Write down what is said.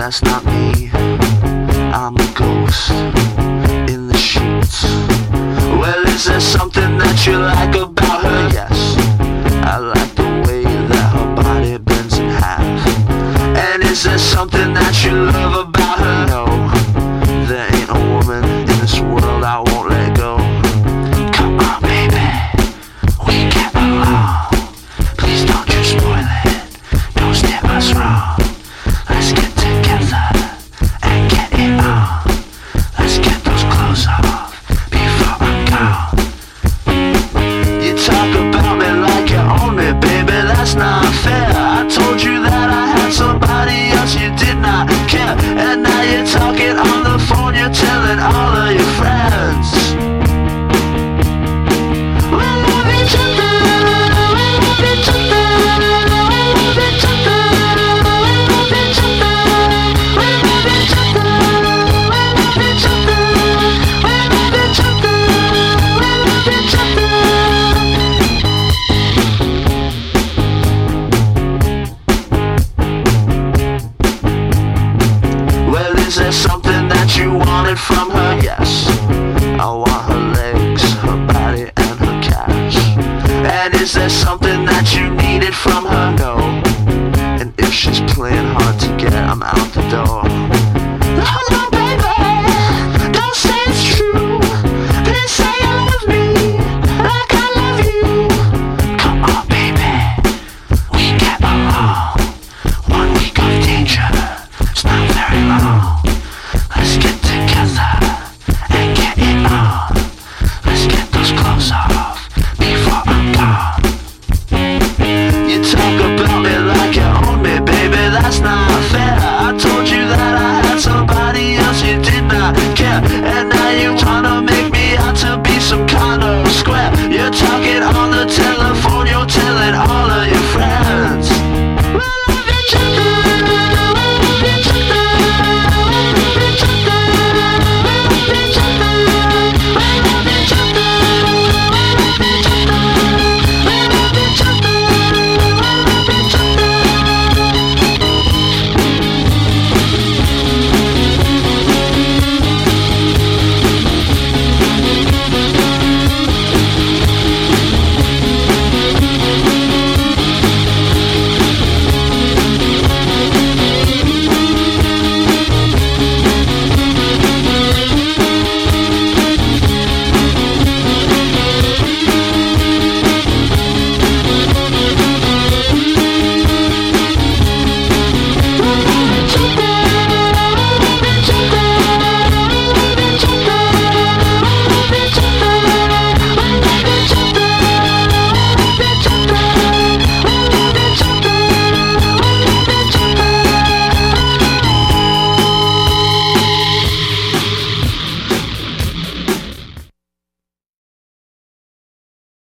that's not me. I'm a ghost in the sheets. Well, is there something that you like about her? Yes, I like the way that her body bends in half. And is there something that you love about her? No, there ain't a woman in this world I won't let go. Come on, baby, we get along. Please don't you spoil it, don't steer us wrong. Let's get together and get it on. Let's get those clothes off before I'm gone. You talk about me like you own me, baby, that's not fair. I told you that I had somebody else, you did not care. And now you're talking on the phone, you're telling all of your friends. We love each other, we love each other, we love each other, we love each other, we love each other, we love each other, we love each other, we love each other. Well, is there something that you wanted from her? Yes, I want her legs, her body, and her cash. And is there something